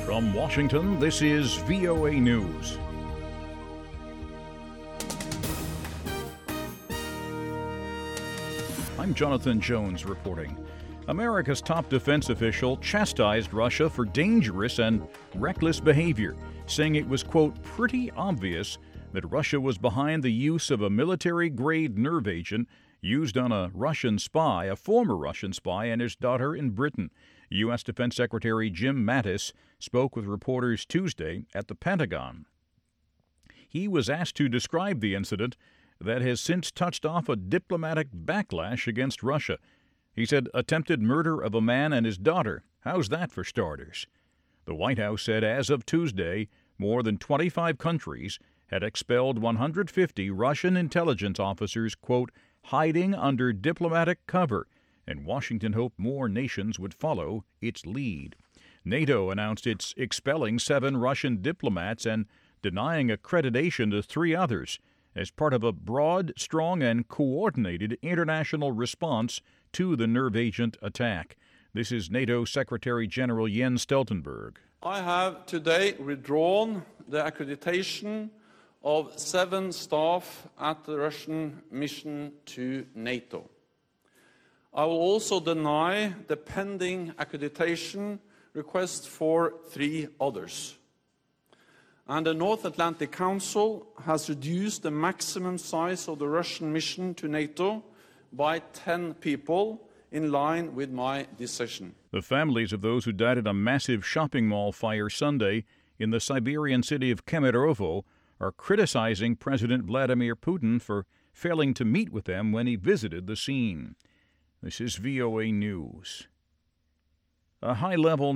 From Washington, this is VOA News. I'm Jonathan Jones reporting. America's top defense official chastised Russia for dangerous and reckless behavior, saying it was, quote, pretty obvious that Russia was behind the use of a military-grade nerve agent used on a Russian spy, a former Russian spy, and his daughter in Britain. U.S. Defense Secretary Jim Mattis spoke with reporters Tuesday at the Pentagon. He was asked to describe the incident that has since touched off a diplomatic backlash against Russia. He said, attempted murder of a man and his daughter. How's that for starters? The White House said as of Tuesday, more than 25 countries had expelled 150 Russian intelligence officers, quote, hiding under diplomatic cover, and Washington hoped more nations would follow its lead. NATO announced it's expelling 7 Russian diplomats and denying accreditation to 3 others as part of a broad, strong, and coordinated international response to the nerve agent attack. This is NATO Secretary General Jens Stoltenberg. I have today withdrawn the accreditation of 7 staff at the Russian mission to NATO. I will also deny the pending accreditation request for 3 others. And the North Atlantic Council has reduced the maximum size of the Russian mission to NATO by 10 people, in line with my decision. The families of those who died at a massive shopping mall fire Sunday in the Siberian city of Kemerovo are criticizing President Vladimir Putin for failing to meet with them when he visited the scene. This is VOA News. A high-level